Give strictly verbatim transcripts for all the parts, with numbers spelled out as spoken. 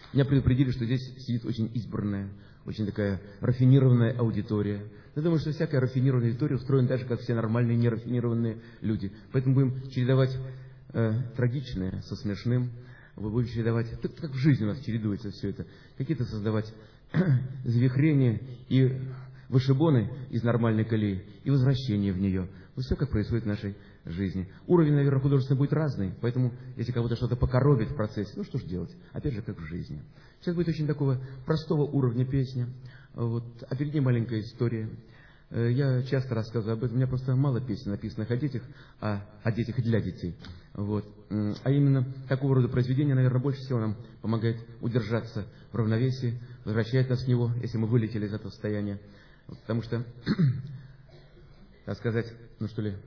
Меня предупредили, что здесь сидит очень избранная, очень такая рафинированная аудитория. Я думаю, что всякая рафинированная аудитория устроена так же, как все нормальные нерафинированные люди. Поэтому будем чередовать э, трагичное со смешным. Вы будете чередовать, как, как в жизни у нас чередуется все это. Какие-то создавать завихрения и вышибоны из нормальной колеи и возвращение в нее. Вот все, как происходит в нашей жизни. Уровень, наверное, художественный будет разный, поэтому если кого-то что-то покоробит в процессе, ну что ж делать? Опять же, как в жизни. Сейчас будет очень такого простого уровня песня, вот, а перед ней маленькая история. Я часто рассказываю об этом, у меня просто мало песен, написанных о детях, а о детях для детей. Вот. А именно такого рода произведения, наверное, больше всего нам помогает удержаться в равновесии, возвращает нас в него, если мы вылетели из этого состояния. Потому что, так сказать, ну что ли,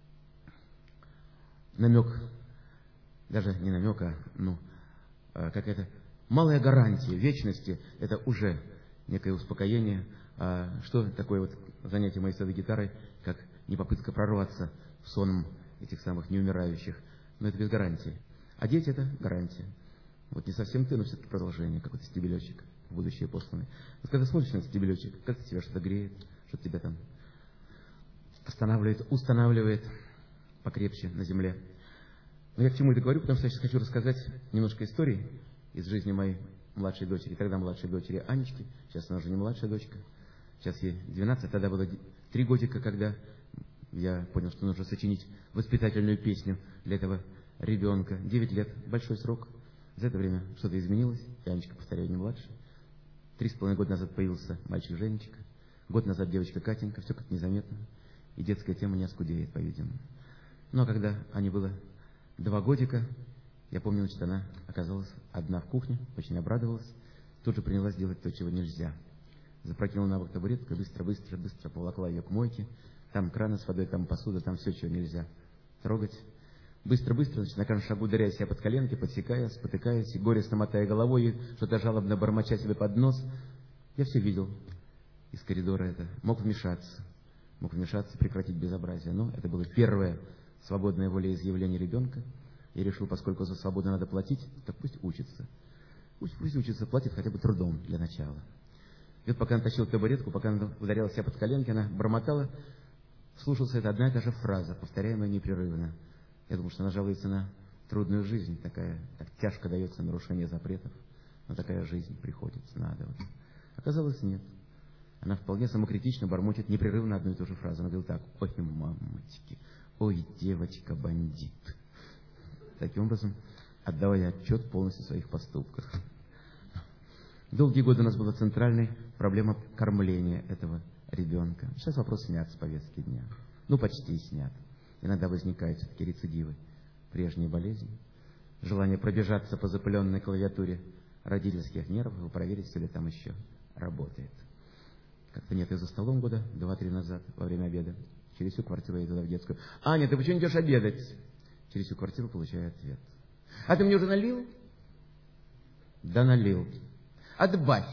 намек, даже не намек, а ну, какая-то малая гарантия вечности, это уже некое успокоение. А что такое вот занятие моей садовой гитарой, как не попытка прорваться в сон этих самых неумирающих, но это без гарантии. А дети — это гарантия. Вот не совсем ты, но все-таки продолжение, какой-то стебелечек в будущее посланный. Вот когда смотришь на этот стебелечек, как тебя что-то греет, что-то тебя там останавливает, устанавливает покрепче на земле. Но я к чему это говорю, потому что я сейчас хочу рассказать немножко истории из жизни моей младшей дочери, тогда младшей дочери Анечки, сейчас она уже не младшая дочка, сейчас ей двенадцать, тогда было три годика, когда я понял, что нужно сочинить воспитательную песню для этого ребенка. Девять лет, большой срок. За это время что-то изменилось, и Анечка, повторяю, не младше. Три с половиной года назад появился мальчик Женечка, год назад девочка Катенька, все как-то незаметно, и детская тема не оскудеет, по-видимому. Но когда Ане было два годика, я помню, значит, она оказалась одна в кухне, очень обрадовалась, тут же принялась делать то, чего нельзя. Запрокинула на бок табуретку, быстро-быстро, быстро поволокла ее к мойке. Там краны с водой, там посуда, там все, чего нельзя трогать. Быстро-быстро, значит, на каждом шагу ударяя себя под коленки, подсекая, спотыкаясь, и горестно мотая головой, и что-то жалобно бормоча себе под нос. Я все видел из коридора это. Мог вмешаться. Мог вмешаться, прекратить безобразие. Но это было первое свободное волеизъявление ребенка. Я решил, поскольку за свободу надо платить, так пусть учится. Пусть, пусть учится, платит хотя бы трудом для начала. И вот пока она тащила табуретку, пока она ударяла себя под коленки, она бормотала, слушался это одна и та же фраза, повторяемая непрерывно. Я думал, что она жалуется на трудную жизнь, такая, так тяжко дается нарушение запретов, но такая жизнь приходится, надо. Вот. Оказалось, нет. Она вполне самокритично бормочет непрерывно одну и ту же фразу. Она говорит так: ой, мамочки, ой, девочка-бандит. Таким образом, отдавая отчет полностью в своих поступках. Долгие годы у нас была центральной проблема кормления этого ребенка. Сейчас вопрос снят с повестки дня. Ну, почти снят. Иногда возникают все-таки рецидивы, прежние болезни, желание пробежаться по запыленной клавиатуре родительских нервов и проверить, все ли там еще работает. Как-то нет, я за столом года два-три назад, во время обеда, через всю квартиру я туда в детскую. Аня, ты почему не идешь обедать? Через всю квартиру получаю ответ. А ты мне уже налил? Да налил. Отбавь.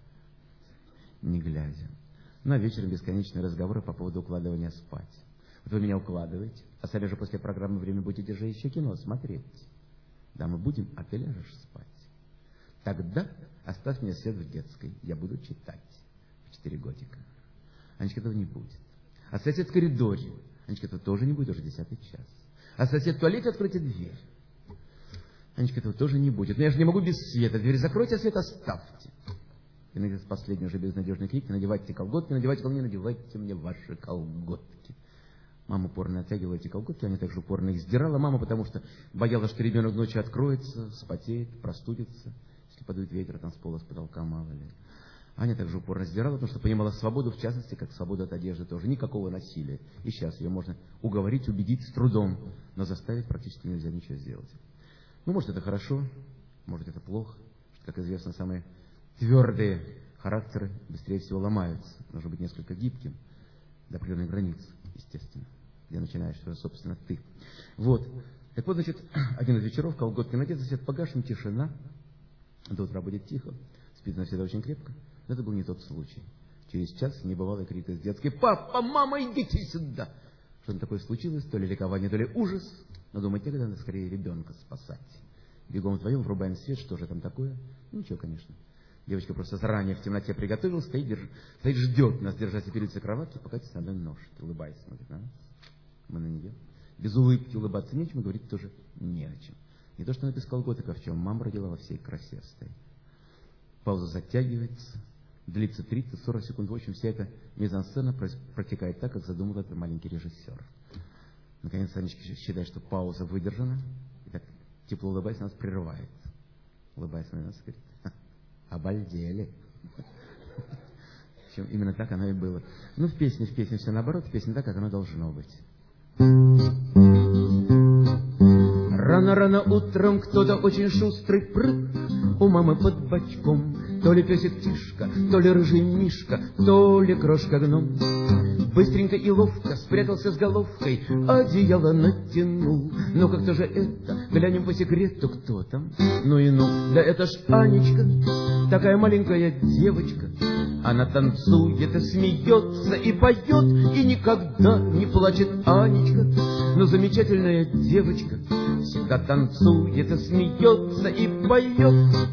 Не глядя. Ну, а вечером бесконечные разговоры по поводу укладывания спать. Вот вы меня укладываете, а сами же после программы время будете же еще кино смотреть. Да, мы будем, а ты ляжешь спать. Тогда оставь мне свет в детской, я буду читать. В четыре годика. Анечка, этого не будет. А сосед в коридоре. Анечка, этого тоже не будет, уже десятый час. А сосед в туалете, откройте дверь. Анечка, этого тоже не будет. Но я же не могу без света. Дверь закройте, а свет оставьте. И, наконец, последний уже безнадежный крик: надевайте колготки, надевайте колготки, надевайте мне ваши колготки. Мама упорно оттягивала эти колготки, Аня также упорно их сдирала. Мама, потому что боялась, что ребенок ночью откроется, вспотеет, простудится. Если подует ветер, там с пола, с потолка, мало ли. Аня также упорно сдирала, потому что понимала свободу, в частности, как свободу от одежды тоже. Никакого насилия. И сейчас ее можно уговорить, убедить с трудом, но заставить практически нельзя ничего сделать. Ну, может, это хорошо, может, это плохо. Как известно, самые твердые характеры быстрее всего ломаются. Нужно быть несколько гибким до определенной границы, естественно, где начинаешь, что, собственно, ты. Вот. Так вот, значит, один из вечеров, колготки надеты, свет погашен, тишина. До утра будет тихо. Спит она всегда очень крепко. Но это был не тот случай. Через час небывалый крик из детской: «Папа, мама, идите сюда!» Что-то такое случилось, то ли ликование, то ли ужас. Но думать некогда, надо скорее ребенка спасать. Бегом вдвоем, врубаем свет, что же там такое? Ну, ничего, конечно. Девочка просто заранее в темноте приготовилась, стоит, держ... стоит ждет нас, держась опериться кроватки, пока на одной ножке, улыбаясь, смотрит на нас. Мы на нее. Без улыбки улыбаться нечем, и говорить тоже не о чем. Не то, что она без колготок, а в чем мама родила, во всей красе стоит. Пауза затягивается, длится тридцать-сорок секунд. В общем, вся эта мизансцена протекает так, как задумал этот маленький режиссер. Наконец, Анечка считает, что пауза выдержана, и так тепло улыбаясь, нас прерывает. Улыбаясь на нас, говорит: обалдели. Причем именно так оно и было. Ну, в песне, в песне все наоборот, в песне так, как оно должно быть. Рано-рано утром кто-то очень шустрый прыг у мамы под бочком. То ли песик Тишка, то ли рыжий Мишка, то ли крошка-гном. Быстренько и ловко спрятался с головкой, одеяло натянул. Ну как-то же это, глянем по секрету, кто там? Ну и ну, да это ж Анечка, такая маленькая девочка. Она танцует и смеется, и поет, и никогда не плачет Анечка. Но замечательная девочка всегда танцует и смеется, и поет.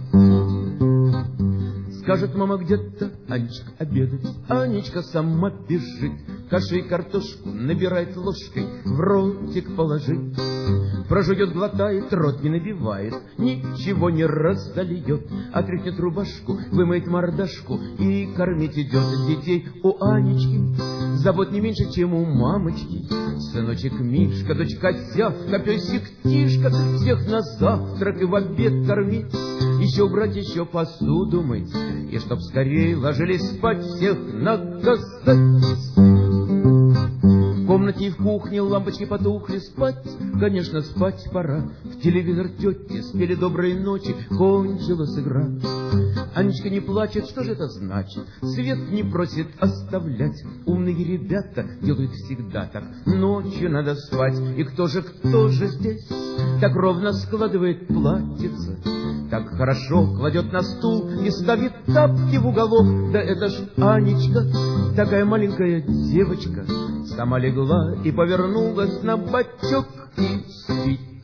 Скажет мама где-то: Анечка обедать. Анечка сама бежит, каши и картошку набирает ложкой, в ротик положит. Прожует, глотает, рот не набивает, ничего не раздольет. Отряхнет рубашку, вымоет мордашку и кормить идет детей. У Анечки забот не меньше, чем у мамочки. Сыночек Мишка, дочка Сявка, песик Тишка, всех на завтрак и в обед кормить. Еще убрать, еще посуду мыть, и чтоб скорее ложились спать, всех наказать. В комнате и в кухне лампочки потухли, спать, конечно, спать пора. В телевизор тети спели доброй ночи, кончилась игра. Анечка не плачет, что же это значит? Свет не просит оставлять. Умные ребята делают всегда так. Ночью надо спать, и кто же, кто же здесь так ровно складывает платьице, так хорошо кладет на стул и ставит тапки в уголок? Да это ж Анечка, такая маленькая девочка, сама легла и повернулась на бочок и спит.